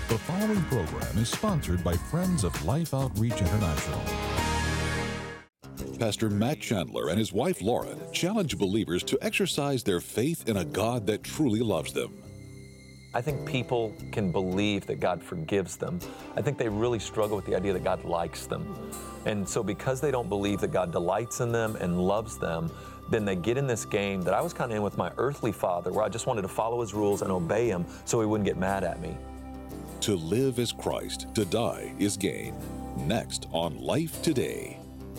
The following program is sponsored by Friends of Life Outreach International. Pastor Matt Chandler and his wife Lauren challenge believers to exercise their faith in a God that truly loves them. I think people can believe that God forgives them. I think they really struggle with the idea that God likes them. And so because they don't believe that God delights in them and loves them, then they get in this game that I was kind of in with my earthly father, where I just wanted to follow his rules and obey him so he wouldn't get mad at me. To live is Christ, to die is gain. Next on Life Today.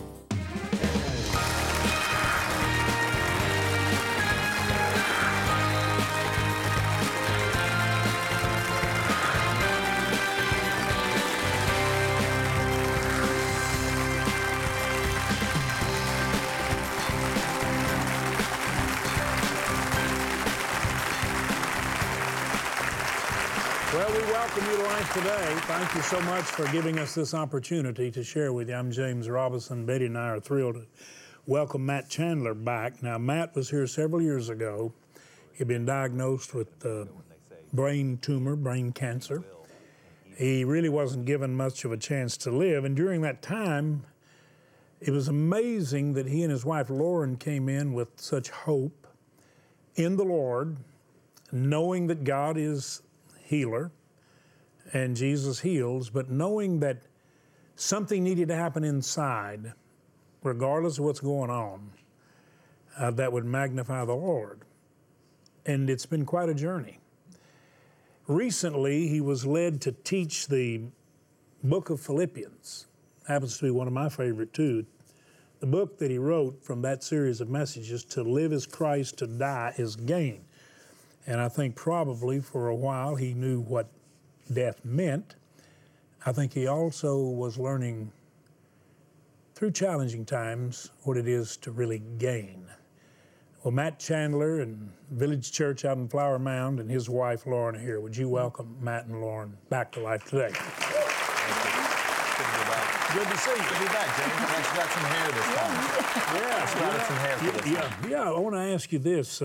Well, we welcome you to Life Today. Thank you so much for giving us this opportunity to share with you. I'm James Robinson. Betty and I are thrilled to welcome Matt Chandler back. Now, Matt was here several years ago. He'd been diagnosed with brain tumor, brain cancer. He really wasn't given much of a chance to live, and during that time, it was amazing that he and his wife Lauren came in with such hope in the Lord, knowing that God is healer and Jesus heals, but knowing that something needed to happen inside, regardless of what's going on, that would magnify the Lord. And it's been quite a journey. Recently, he was led to teach the book of Philippians. Happens to be one of my favorite too. The book that he wrote from that series of messages, To Live is Christ, to Die is Gain. And I think probably for a while he knew what death meant. I think he also was learning through challenging times what it is to really gain. Well, Matt Chandler and Village Church out in Flower Mound and his wife Lauren are here. Would you welcome Matt and Lauren back to Life Today? Good to see you. Good to be back, James. I actually got some hair this time. Yeah, Got some hair for this time. I want to ask you this.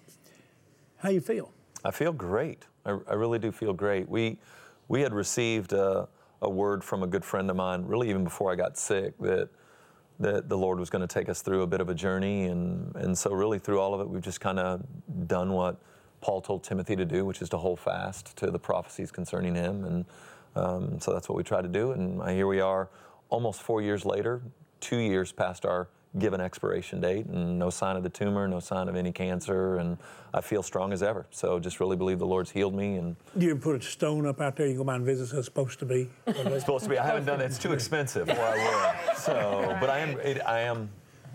How you feel? I feel great. I really do feel great. We had received a word from a good friend of mine, really even before I got sick, that the Lord was going to take us through a bit of a journey, and so really through all of it, we've just kind of done what Paul told Timothy to do, which is to hold fast to the prophecies concerning him, and so that's what we try to do. And here we are, almost 4 years later, 2 years past our given expiration date, and no sign of the tumor, no sign of any cancer, and I feel strong as ever. So just really believe the Lord's healed me. And you put a stone up out there, you go by and visit, so it's supposed to be? It's supposed to be. I haven't done it. It's too expensive, or I would. So, but I am,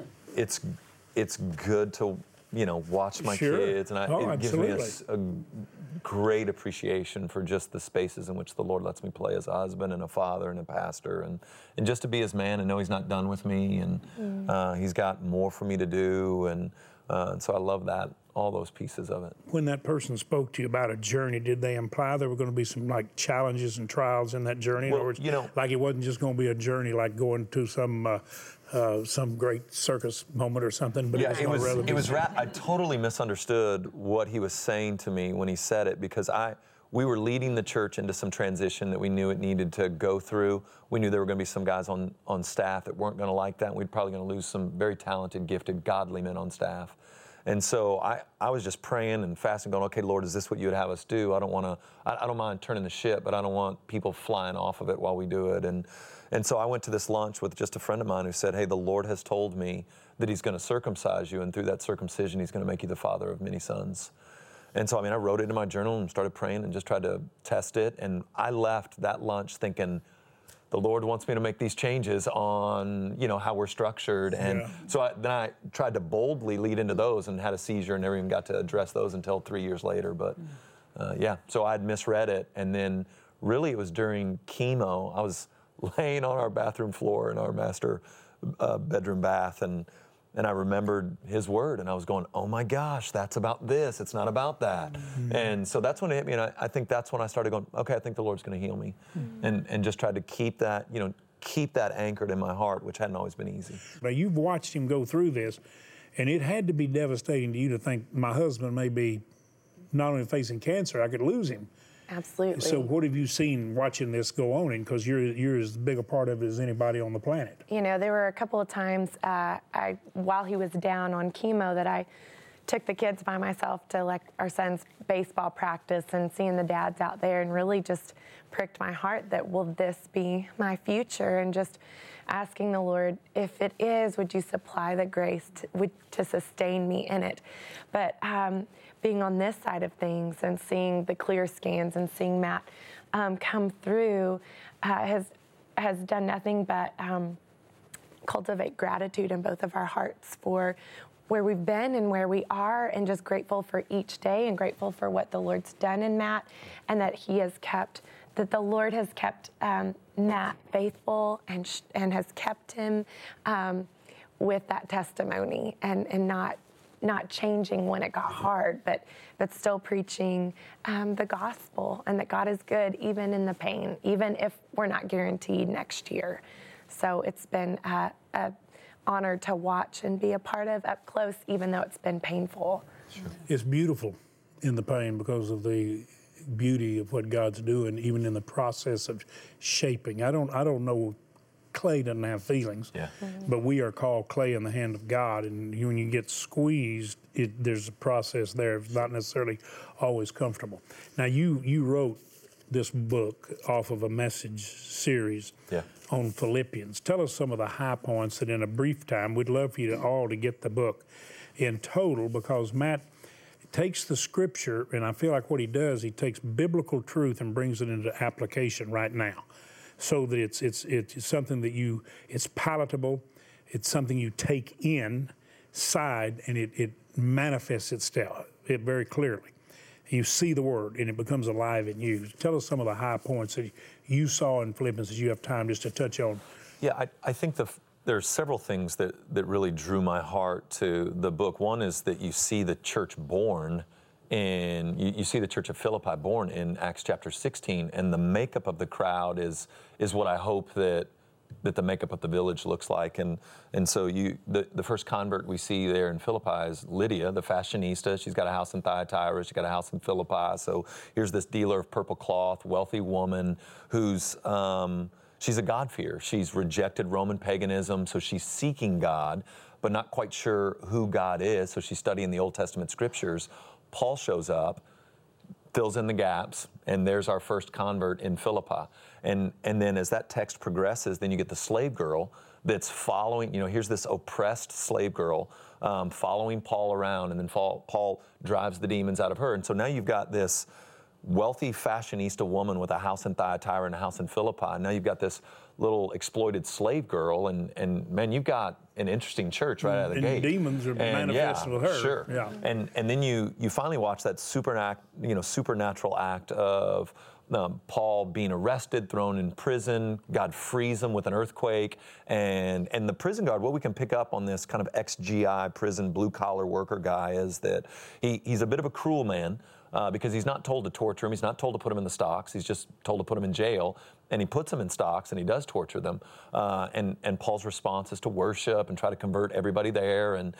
it's good to, watch my kids, and it gives me a great appreciation for just the spaces in which the Lord lets me play as a husband and a father and a pastor, and just to be his man and know he's not done with me, and he's got more for me to do, and so I love that, all those pieces of it. When that person spoke to you about a journey, did they imply there were going to be some challenges and trials in that journey? Well, in other words, like it wasn't just going to be a journey like going to some great circus moment or something, but yeah, it was I totally misunderstood what he was saying to me when he said it, because we were leading the church into some transition that we knew it needed to go through. We knew there were going to be some guys on staff that weren't going to like that, and we're probably going to lose some very talented, gifted, godly men on staff. And so I was just praying and fasting, going, okay, Lord, is this what you would have us do? I don't mind turning the ship, but I don't want people flying off of it while we do it. And so I went to this lunch with just a friend of mine who said, hey, the Lord has told me that he's going to circumcise you, and through that circumcision, he's going to make you the father of many sons. And so, I wrote it in my journal and started praying and just tried to test it. And I left that lunch thinking, the Lord wants me to make these changes on, how we're structured. And so then I tried to boldly lead into those and had a seizure and never even got to address those until 3 years later. But so I'd misread it. And then really it was during chemo. I was laying on our bathroom floor in our master bedroom bath, and I remembered his word, and I was going, oh my gosh, that's about this. It's not about that. Mm-hmm. And so that's when it hit me, and I think that's when I started going, okay, I think the Lord's going to heal me, and just tried to keep that, anchored in my heart, which hadn't always been easy. But you've watched him go through this, and it had to be devastating to you to think my husband may be not only facing cancer, I could lose him. Absolutely. So what have you seen watching this go on? Because you're as big a part of it as anybody on the planet. You know, there were a couple of times while he was down on chemo that I took the kids by myself to like our son's baseball practice, and seeing the dads out there and really just pricked my heart that will this be my future, and just asking the Lord, if it is, would you supply the grace to sustain me in it? But being on this side of things and seeing the clear scans and seeing Matt come through has done nothing but cultivate gratitude in both of our hearts for where we've been and where we are, and just grateful for each day and grateful for what the Lord's done in Matt, and that the Lord has kept Matt faithful and has kept him with that testimony and not changing when it got hard, but still preaching the gospel, and that God is good even in the pain, even if we're not guaranteed next year. So it's been a honor to watch and be a part of up close, even though it's been painful. Sure. It's beautiful in the pain because of the beauty of what God's doing, even in the process of shaping. I don't know. Clay doesn't have feelings, but we are called clay in the hand of God, and when you get squeezed, there's a process there. It's not necessarily always comfortable. Now, you wrote this book off of a message series on Philippians. Tell us some of the high points, that in a brief time, we'd love for you all to get the book in total, because Matt takes the scripture, and I feel like what he does, he takes biblical truth and brings it into application right now, so that it's something that it's palatable, it's something you take inside, and it manifests itself very clearly. You see the word, and it becomes alive in you. Tell us some of the high points that you saw in Philippians that you have time just to touch on. Yeah, I think there's several things that really drew my heart to the book. One is that you see the church born, and you see the church of Philippi born in Acts chapter 16, and the makeup of the crowd is what I hope that the makeup of the village looks like. And so the first convert we see there in Philippi is Lydia, the fashionista. She's got a house in Thyatira. She's got a house in Philippi. So here's this dealer of purple cloth, wealthy woman who's she's a God-fearer. She's rejected Roman paganism, so she's seeking God, but not quite sure who God is. So she's studying the Old Testament scriptures. Paul shows up, fills in the gaps, and there's our first convert in Philippi. And then as that text progresses, then you get the slave girl that's following, here's this oppressed slave girl following Paul around, and then Paul drives the demons out of her. And so now you've got this wealthy fashionista woman with a house in Thyatira and a house in Philippi. Now you've got this little exploited slave girl, and man, you've got an interesting church right out of the gate. And demons are manifested with her. Sure. Yeah. And then you finally watch that supernatural act of Paul being arrested, thrown in prison. God frees him with an earthquake, and the prison guard. What we can pick up on this kind of ex-GI prison blue-collar worker guy is that he's a bit of a cruel man. Because he's not told to torture him, he's not told to put him in the stocks, he's just told to put him in jail, and he puts them in stocks and he does torture them. And Paul's response is to worship and try to convert everybody there, and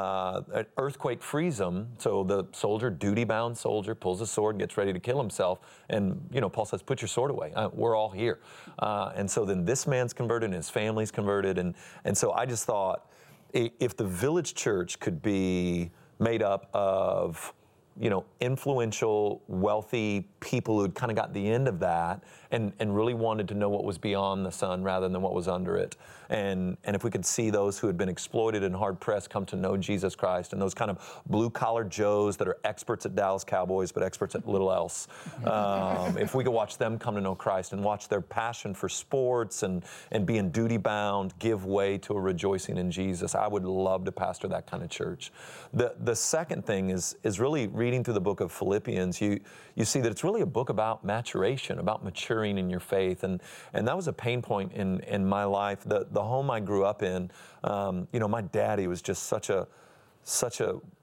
an earthquake frees him, so the soldier, duty-bound soldier, pulls his sword and gets ready to kill himself, and Paul says, put your sword away, we're all here. And so then this man's converted and his family's converted, and so I just thought, if the village church could be made up of influential, wealthy people who'd kind of got the end of that and really wanted to know what was beyond the sun rather than what was under it. And if we could see those who had been exploited and hard-pressed come to know Jesus Christ, and those kind of blue-collar Joes that are experts at Dallas Cowboys but experts at little else, if we could watch them come to know Christ and watch their passion for sports and being duty-bound give way to a rejoicing in Jesus, I would love to pastor that kind of church. The second thing is really reading through the book of Philippians, you see that it's really a book about maturation, about maturing in your faith, and that was a pain point in my life. The home I grew up in, my daddy was just such a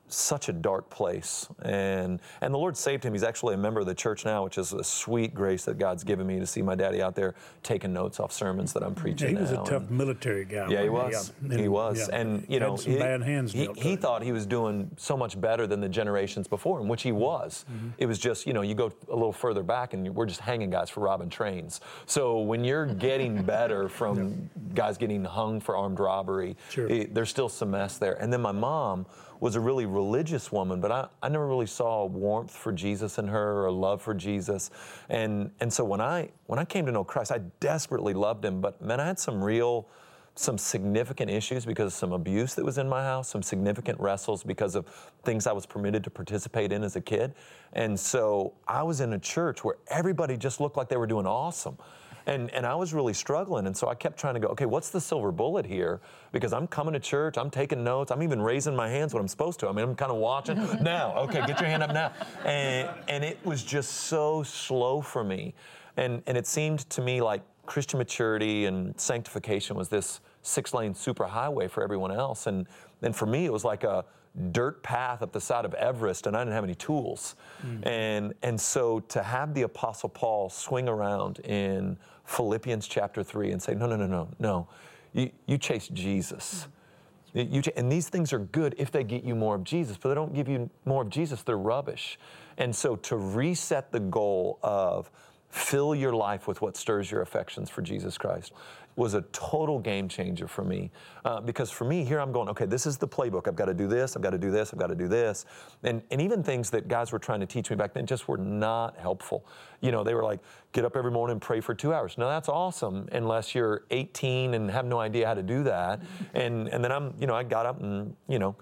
such a dark place. And the Lord saved him. He's actually a member of the church now, which is a sweet grace that God's given me to see my daddy out there taking notes off sermons that I'm preaching He was now. a tough military guy. Yeah, he was. Yeah. He was. Yeah. And, you know, some bad hands he thought he was doing so much better than the generations before him, which he was. It was just, you know, you go a little further back and we're just hanging guys for robbing trains. So when you're getting better from guys getting hung for armed robbery, there's still some mess there. And then my mom was a really religious woman, but I never really saw warmth for Jesus in her or love for Jesus. And so when I came to know Christ, I desperately loved him, but man, I had some significant issues because of some abuse that was in my house, some significant wrestles because of things I was permitted to participate in as a kid. And so I was in a church where everybody just looked like they were doing awesome. And I was really struggling, and so I kept trying to go, okay, what's the silver bullet here? Because I'm coming to church, I'm taking notes, I'm even raising my hands when I'm supposed to. I mean, I'm kind of watching. Now, okay, get your hand up now. And it was just so slow for me. And it seemed to me like Christian maturity and sanctification was this 6-lane superhighway for everyone else. And for me, it was like a dirt path up the side of Everest, and I didn't have any tools. And so to have the Apostle Paul swing around in Philippians chapter 3 and say, no, you chase Jesus. And these things are good if they get you more of Jesus, but they don't give you more of Jesus, they're rubbish. And so to reset the goal of fill your life with what stirs your affections for Jesus Christ was a total game changer for me. Because for me, here I'm going, okay, this is the playbook. I've got to do this, I've got to do this, I've got to do this. And even things that guys were trying to teach me back then just were not helpful. You know, they were like, get up every morning and pray for 2 hours. No, that's awesome unless you're 18 and have no idea how to do that. And then I got up and,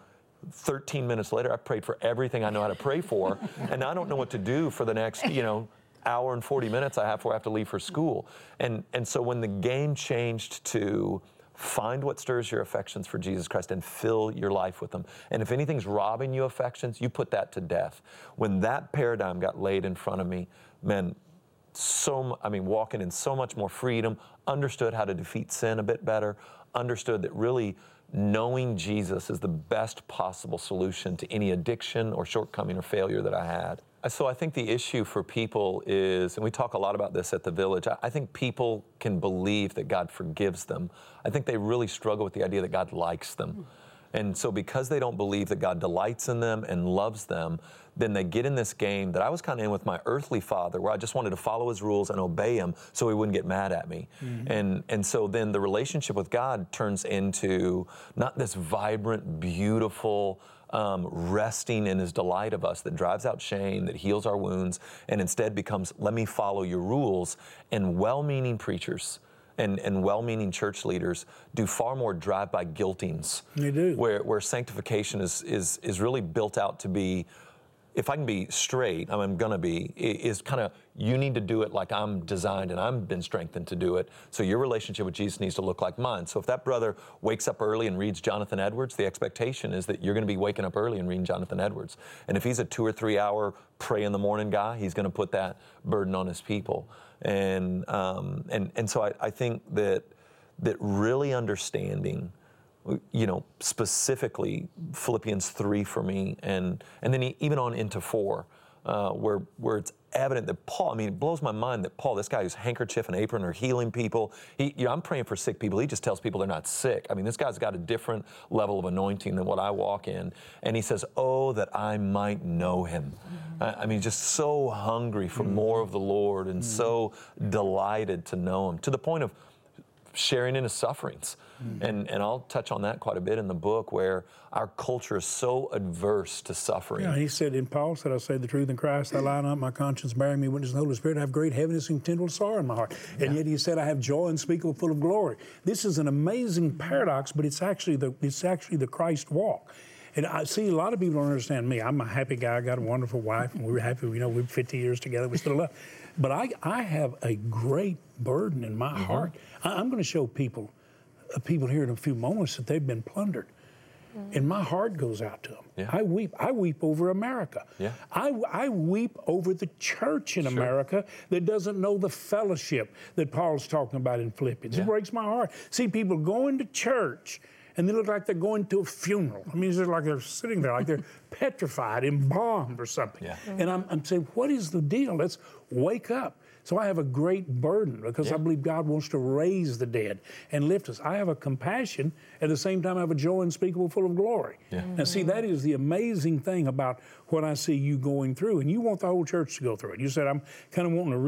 13 minutes later, I prayed for everything I know how to pray for. And I don't know what to do for the next, hour and 40 minutes I have before I have to leave for school. And so when the game changed to find what stirs your affections for Jesus Christ and fill your life with them. And if anything's robbing you affections, you put that to death. When that paradigm got laid in front of me, man, walking in so much more freedom, understood how to defeat sin a bit better, understood that really knowing Jesus is the best possible solution to any addiction or shortcoming or failure that I had. So I think the issue for people is, and we talk a lot about this at the Village, I think people can believe that God forgives them. I think they really struggle with the idea that God likes them. And so because they don't believe that God delights in them and loves them, then they get in this game that I was kind of in with my earthly father, where I just wanted to follow his rules and obey him so he wouldn't get mad at me. And so then the relationship with God turns into not this vibrant, beautiful, resting in his delight of us that drives out shame, that heals our wounds, and instead becomes, let me follow your rules. And well-meaning preachers and well-meaning church leaders do far more drive-by guiltings. They do. Where sanctification is really built out to be, if I can be straight, I'm going to be, is kind of, you need to do it like I'm designed and I've been strengthened to do it. So your relationship with Jesus needs to look like mine. So if that brother wakes up early and reads Jonathan Edwards, the expectation is that you're going to be waking up early and reading Jonathan Edwards. And if he's a 2 or 3 hour pray in the morning guy, he's going to put that burden on his people. And so I think that really understanding, specifically Philippians 3 for me, and then even on into 4, where it's evident that Paul, it blows my mind that Paul, this guy whose handkerchief and apron are healing people, I'm praying for sick people, he just tells people they're not sick. This guy's got a different level of anointing than what I walk in. And he says, oh, that I might know him. Just so hungry for more of the Lord and so delighted to know him, to the point of sharing in his sufferings. And I'll touch on that quite a bit in the book, where our culture is so adverse to suffering. Yeah, he said, and Paul said, I say the truth in Christ, I lie not, my conscience bearing me witness in the Holy Spirit, I have great heaviness and continual sorrow in my heart. And yet he said, I have joy unspeakable, full of glory. This is an amazing paradox, but it's actually the Christ walk. And I see a lot of people don't understand me. I'm a happy guy. I got a wonderful wife, and we're happy. We're 50 years together. We still love. But I have a great burden in my heart. I'm going to show people here in a few moments that they've been plundered. And my heart goes out to them. Yeah. I weep over America. Yeah. I weep over the church in America that doesn't know the fellowship that Paul's talking about in Philippians. It breaks my heart. See people going to church and they look like they're going to a funeral. I mean, it's just like they're sitting there, like they're petrified, embalmed or something. Yeah. And I'm saying, what is the deal? Let's wake up. So I have a great burden because I believe God wants to raise the dead and lift us. I have a compassion, at the same time I have a joy unspeakable full of glory. Yeah. Now see, that is the amazing thing about what I see you going through, and you want the whole church to go through it. You said, I'm kind of wanting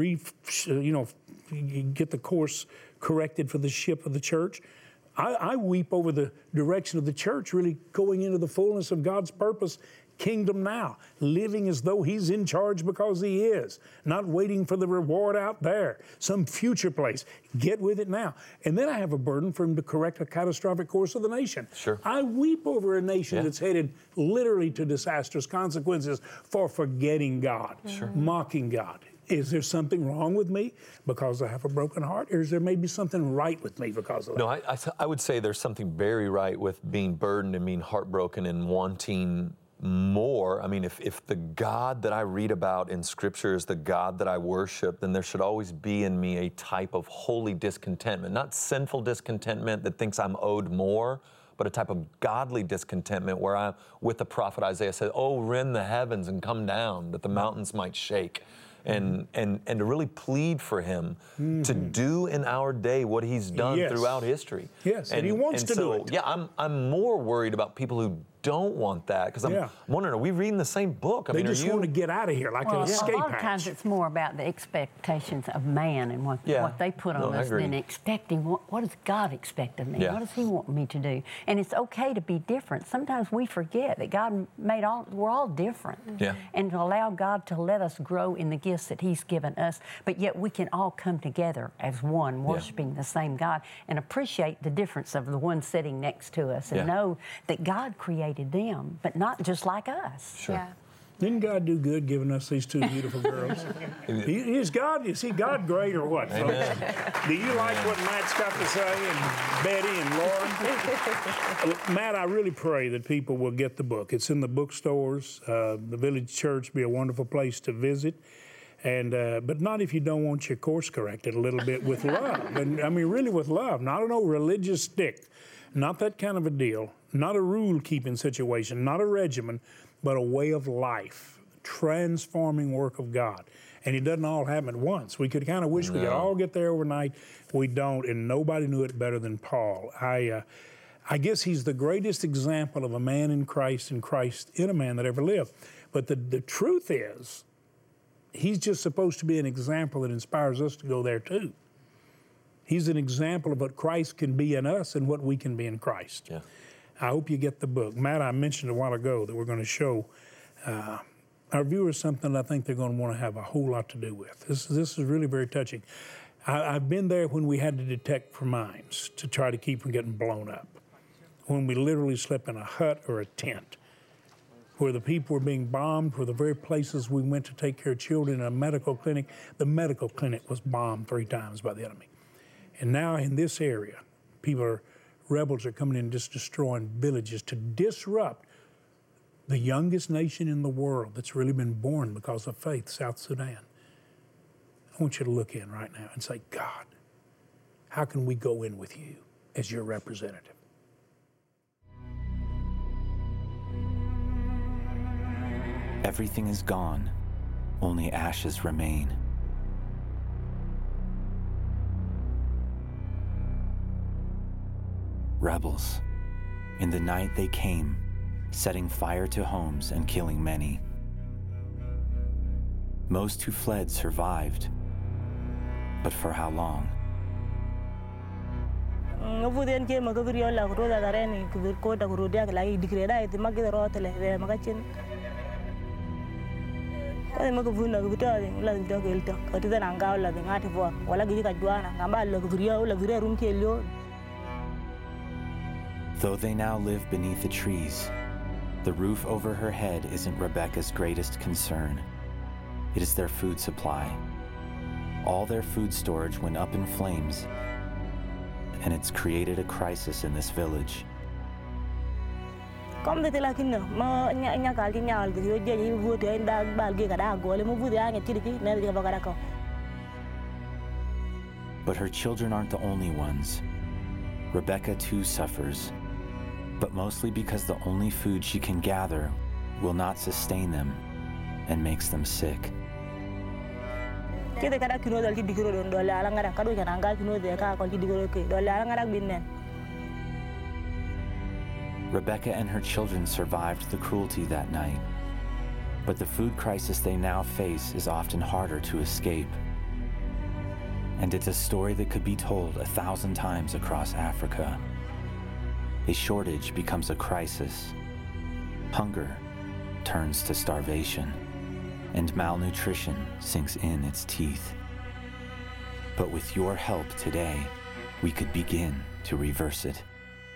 to get the course corrected for the ship of the church. I weep over the direction of the church really going into the fullness of God's purpose, kingdom now, living as though He's in charge because He is, not waiting for the reward out there, some future place. Get with it now. And then I have a burden for Him to correct a catastrophic course of the nation. Sure. I weep over a nation that's headed literally to disastrous consequences for forgetting God, mocking God. Is there something wrong with me because I have a broken heart, or is there maybe something right with me because of that? No, I would say there's something very right with being burdened and being heartbroken and wanting more. I mean, if the God that I read about in Scripture is the God that I worship, then there should always be in me a type of holy discontentment, not sinful discontentment that thinks I'm owed more, but a type of godly discontentment where I, with the prophet Isaiah said, oh, rend the heavens and come down that the mountains might shake. And to really plead for Him to do in our day what He's done throughout history. Yes, and He wants to do it. Yeah, I'm more worried about people who don't want that, because I'm wondering, are we reading the same book? They just want to get out of here like an escape hatch. A lot of times it's more about the expectations of man and what they put on us than expecting what does God expect of me? What does He want me to do? And it's okay to be different. Sometimes we forget that God made we're all different. Yeah. And to allow God to let us grow in the gifts that He's given us, but yet we can all come together as one, worshiping the same God, and appreciate the difference of the one sitting next to us, and know that God created them, but not just like us. Sure. Yeah. Didn't God do good giving us these two beautiful girls? Is God great or what? Amen. Do you like what Matt's got to say, and Betty and Lauren? Matt, I really pray that people will get the book. It's in the bookstores. The Village Church be a wonderful place to visit. And but not if you don't want your course corrected a little bit with love. And I mean, really with love, not an old religious stick, not that kind of a deal, not a rule-keeping situation, not a regimen, but a way of life, transforming work of God. And it doesn't all happen at once. We could kind of wish we could all get there overnight. We don't, and nobody knew it better than Paul. I guess he's the greatest example of a man in Christ and Christ in a man that ever lived. But the truth is, he's just supposed to be an example that inspires us to go there too. He's an example of what Christ can be in us and what we can be in Christ. Yeah. I hope you get the book. Matt, I mentioned a while ago that we're going to show our viewers something I think they're going to want to have a whole lot to do with. This is really very touching. I've been there when we had to detect for mines to try to keep from getting blown up, when we literally slept in a hut or a tent, where the people were being bombed, where the very places we went to take care of children in a medical clinic, the medical clinic was bombed 3 times by the enemy. And now in this area, rebels are coming in and just destroying villages to disrupt the youngest nation in the world that's really been born because of faith, South Sudan. I want you to look in right now and say, God, how can we go in with you as your representative? Everything is gone, only ashes remain. Rebels. In the night they came, setting fire to homes and killing many. Most who fled survived, but for how long? Though they now live beneath the trees, the roof over her head isn't Rebecca's greatest concern. It is their food supply. All their food storage went up in flames, and it's created a crisis in this village. But her children aren't the only ones. Rebecca too suffers. but mostly because the only food she can gather will not sustain them and makes them sick. Rebecca and her children survived the cruelty that night, but the food crisis they now face is often harder to escape. And it's a story that could be told 1,000 times across Africa. A shortage becomes a crisis. Hunger turns to starvation, and malnutrition sinks in its teeth. But with your help today, we could begin to reverse it.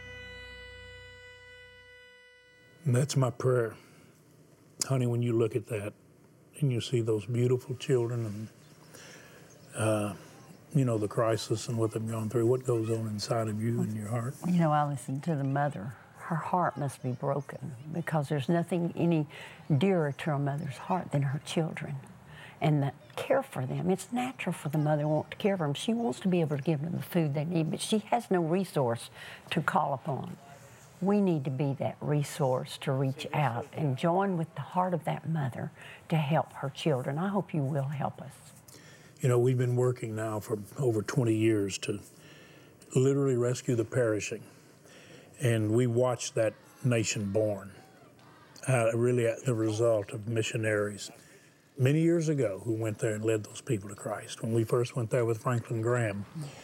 And that's my prayer. Honey, when you look at that and you see those beautiful children and, you know, the crisis and what they've gone through, what goes on inside of you and your heart? You know, I listen to the mother. Her heart must be broken because there's nothing any dearer to a mother's heart than her children and the care for them. It's natural for the mother to want to care for them. She wants to be able to give them the food they need, but she has no resource to call upon. We need to be that resource to reach out and join with the heart of that mother to help her children. I hope you will help us. You know, we've been working now for over 20 years to literally rescue the perishing. And we watched that nation born, really the result of missionaries many years ago who went there and led those people to Christ. When we first went there with Franklin Graham,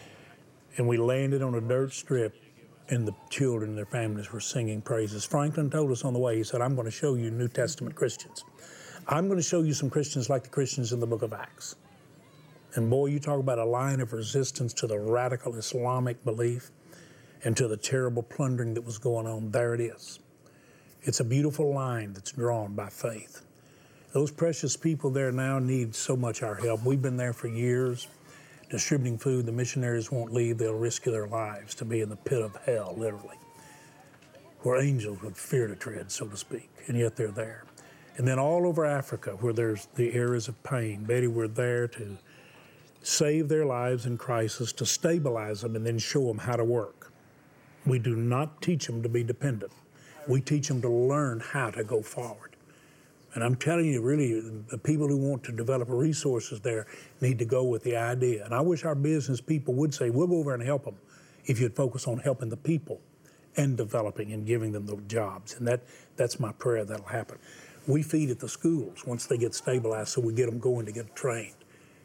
and we landed on a dirt strip, and the children and their families were singing praises. Franklin told us on the way, he said, I'm going to show you New Testament Christians. I'm going to show you some Christians like the Christians in the book of Acts. And boy, you talk about a line of resistance to the radical Islamic belief and to the terrible plundering that was going on. There it is. It's a beautiful line that's drawn by faith. Those precious people there now need so much our help. We've been there for years, distributing food. The missionaries won't leave. They'll risk their lives to be in the pit of hell, literally, where angels would fear to tread, so to speak, and yet they're there. And then all over Africa, where there's the areas of pain, Betty, we're there to save their lives in crisis, to stabilize them, and then show them how to work. We do not teach them to be dependent. We teach them to learn how to go forward. And I'm telling you, really, the people who want to develop resources there need to go with the idea. And I wish our business people would say, we'll go over and help them if you'd focus on helping the people and developing and giving them the jobs. And that's my prayer that'll happen. We feed at the schools once they get stabilized, so we get them going to get trained.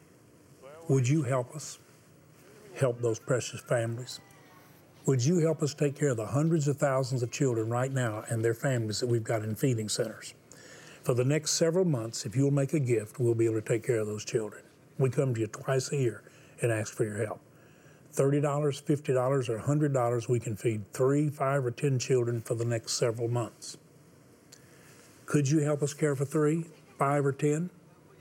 Would you help us help those precious families? Would you help us take care of the hundreds of thousands of children right now and their families that we've got in feeding centers? For the next several months, if you'll make a gift, we'll be able to take care of those children. We come to you twice a year and ask for your help. $30, $50, or $100, we can feed 3, 5, or 10 children for the next several months. Could you help us care for 3, 5, or 10?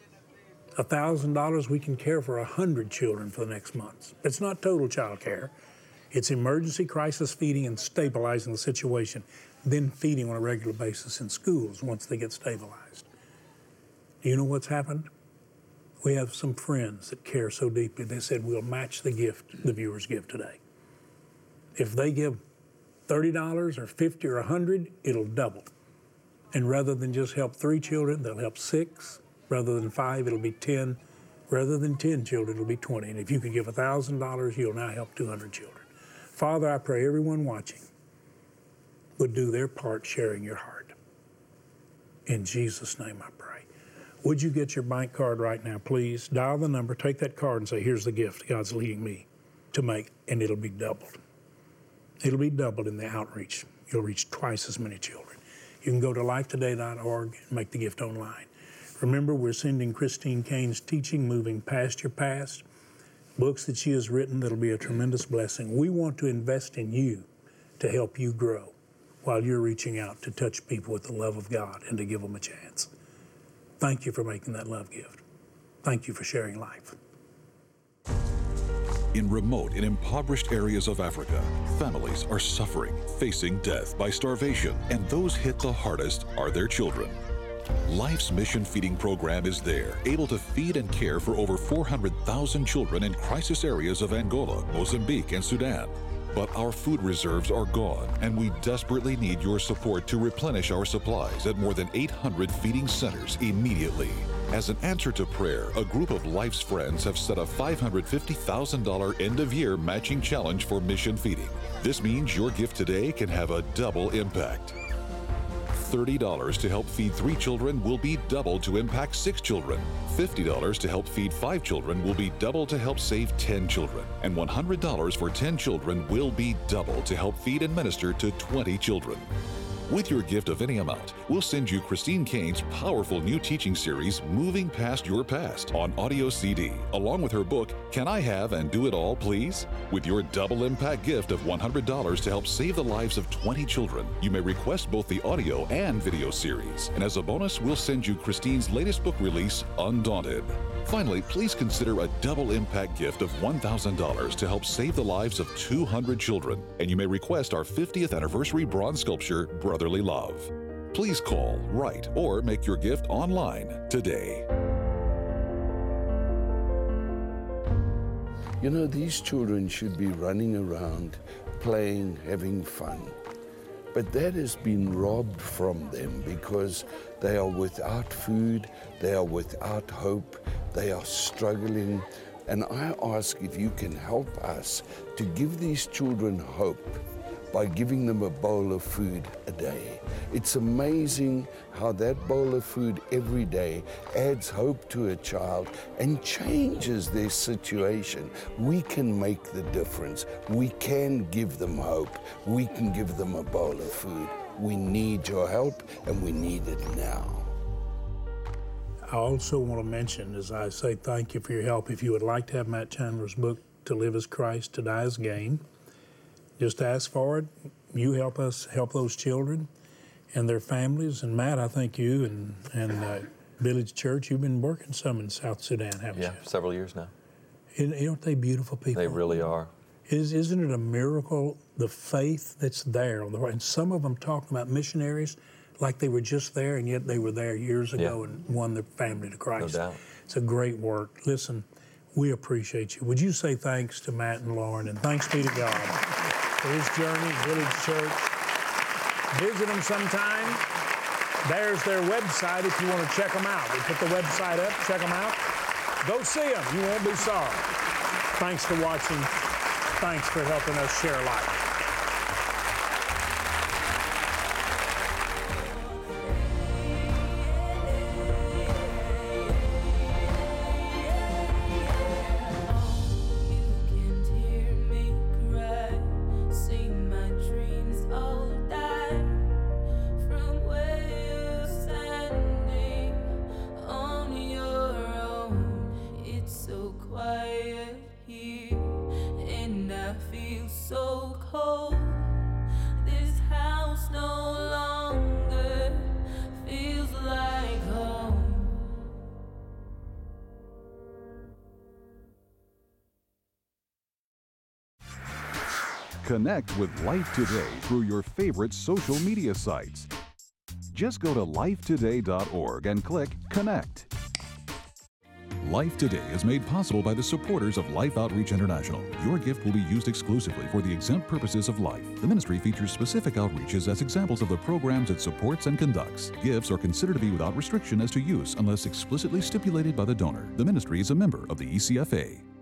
$1,000, we can care for 100 children for the next months. It's not total child care. It's emergency crisis feeding and stabilizing the situation, then feeding on a regular basis in schools once they get stabilized. Do you know what's happened? We have some friends that care so deeply, they said, we'll match the gift the viewers give today. If they give $30 or $50 or $100, it'll double. And rather than just help 3 children, they'll help 6. Rather than 5, it'll be 10. Rather than 10 children, it'll be 20. And if you can give $1,000, you'll now help 200 children. Father, I pray everyone watching would do their part sharing your heart. In Jesus' name I pray. Would you get your bank card right now, please? Dial the number, take that card and say, here's the gift God's leading me to make, and it'll be doubled. It'll be doubled in the outreach. You'll reach twice as many children. You can go to lifetoday.org and make the gift online. Remember, we're sending Christine Cain's teaching, Moving Past Your Past, books that she has written that'll be a tremendous blessing. We want to invest in you to help you grow while you're reaching out to touch people with the love of God and to give them a chance. Thank you for making that love gift. Thank you for sharing life. In remote and impoverished areas of Africa, families are suffering, facing death by starvation, and those hit the hardest are their children. Life's Mission Feeding Program is there, able to feed and care for over 400,000 children in crisis areas of Angola, Mozambique, and Sudan. But our food reserves are gone, and we desperately need your support to replenish our supplies at more than 800 feeding centers immediately. As an answer to prayer, a group of Life's Friends have set a $550,000 end-of-year matching challenge for mission feeding. This means your gift today can have a double impact. $30 to help feed 3 children will be double to impact 6 children. $50 to help feed 5 children will be double to help save 10 children. And $100 for 10 children will be double to help feed and minister to 20 children. With your gift of any amount, we'll send you Christine Cain's powerful new teaching series, Moving Past Your Past, on audio CD, along with her book, Can I Have and Do It All, Please? With your double impact gift of $100 to help save the lives of 20 children, you may request both the audio and video series. And as a bonus, we'll send you Christine's latest book release, Undaunted. Finally, please consider a double impact gift of $1,000 to help save the lives of 200 children. And you may request our 50th anniversary bronze sculpture, Brotherly Love. Please call, write, or make your gift online today. You know, these children should be running around, playing, having fun. But that has been robbed from them because they are without food, they are without hope, they are struggling. And I ask if you can help us to give these children hope by giving them a bowl of food a day. It's amazing how that bowl of food every day adds hope to a child and changes their situation. We can make the difference. We can give them hope. We can give them a bowl of food. We need your help, and we need it now. I also want to mention, as I say thank you for your help, if you would like to have Matt Chandler's book, To Live as Christ, To Die as Gain, just ask for it. You help us help those children and their families. And Matt, I think you and Village Church, you've been working some in South Sudan, haven't you? Yeah, several years now. Aren't they beautiful people? They really are. Isn't it a miracle, the faith that's there? And some of them talking about missionaries like they were just there, and yet they were there years ago and won their family to Christ. No doubt. It's a great work. Listen, we appreciate you. Would you say thanks to Matt and Lauren, and thanks be to God for his journey, Village Church. Visit them sometime. There's their website if you want to check them out. We put the website up, check them out. Go see them. You won't be sorry. Thanks for watching. Thanks for helping us share life. Connect with Life Today through your favorite social media sites. Just go to lifetoday.org and click Connect. Life Today is made possible by the supporters of Life Outreach International. Your gift will be used exclusively for the exempt purposes of life. The ministry features specific outreaches as examples of the programs it supports and conducts. Gifts are considered to be without restriction as to use unless explicitly stipulated by the donor. The ministry is a member of the ECFA.